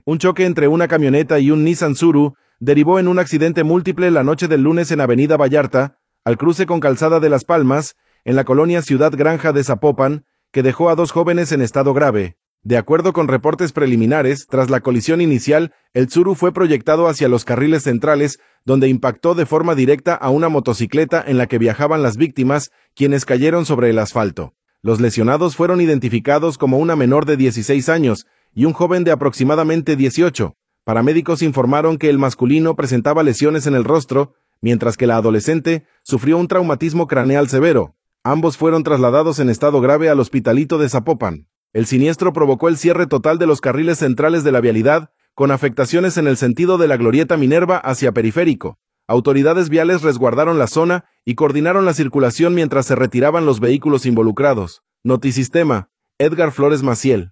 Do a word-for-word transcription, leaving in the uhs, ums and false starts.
Un choque entre una camioneta y un Nissan Tsuru derivó en un accidente múltiple la noche del lunes en Avenida Vallarta, al cruce con Calzada de Las Palmas, en la colonia Ciudad Granja de Zapopan, que dejó a dos jóvenes en estado grave. De acuerdo con reportes preliminares, tras la colisión inicial, el Tsuru fue proyectado hacia los carriles centrales, donde impactó de forma directa a una motocicleta en la que viajaban las víctimas, quienes cayeron sobre el asfalto. Los lesionados fueron identificados como una menor de dieciséis años y un joven de aproximadamente dieciocho. Paramédicos informaron que el masculino presentaba lesiones en el rostro, mientras que la adolescente sufrió un traumatismo craneal severo. Ambos fueron trasladados en estado grave al Hospitalito de Zapopan. El siniestro provocó el cierre total de los carriles centrales de la vialidad, con afectaciones en el sentido de la Glorieta Minerva hacia Periférico. Autoridades viales resguardaron la zona y coordinaron la circulación mientras se retiraban los vehículos involucrados. Notisistema, Edgar Flores Maciel.